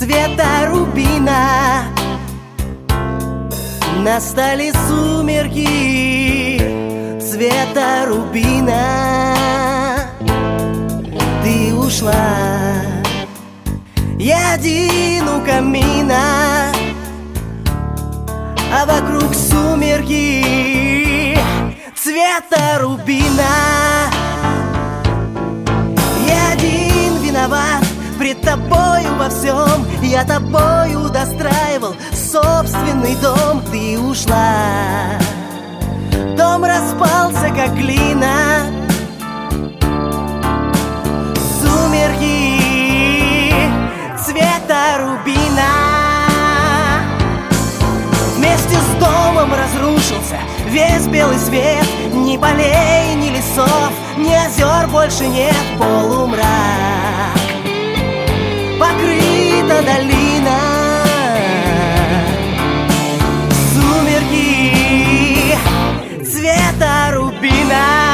цвета рубина. Настали сумерки цвета рубина. Ты ушла, я один у камина, а вокруг сумерки цвета рубина. Я один виноват пред тобою во всем. Я тобою достраивал собственный дом. Ты ушла, дом распался, как глина. Сумерки цвета рубина. Вместе с домом разрушился весь белый свет. Ни полей, ни лесов, ни озер больше нет. Полумрак, покрыта долина. Сумерки цвета рубина.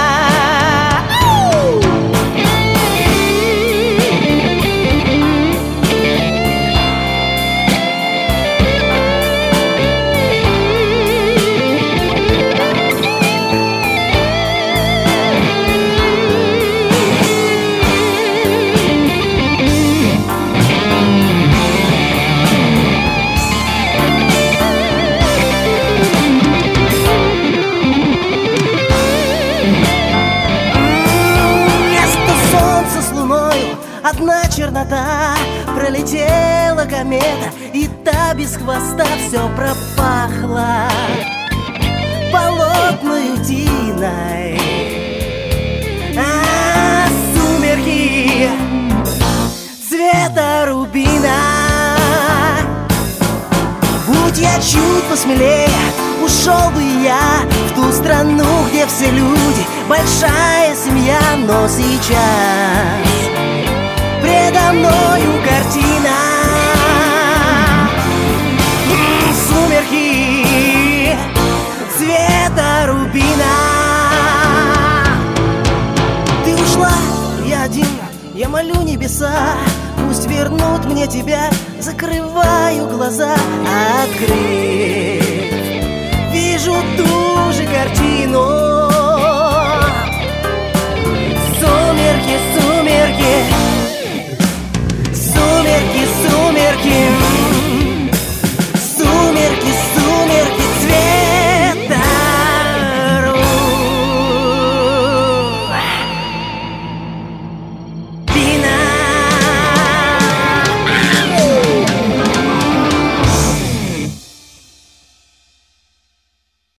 Одна чернота, пролетела комета, и та без хвоста все пропахла болотной тиной. Сумерки цвета рубина. Будь я чуть посмелее, ушел бы я в ту страну, где все люди, большая семья. Но сейчас предо мною картина. Сумерки цвета рубина. Ты ушла, я один, я молю небеса, пусть вернут мне тебя. Закрываю глаза, открыв, вижу ту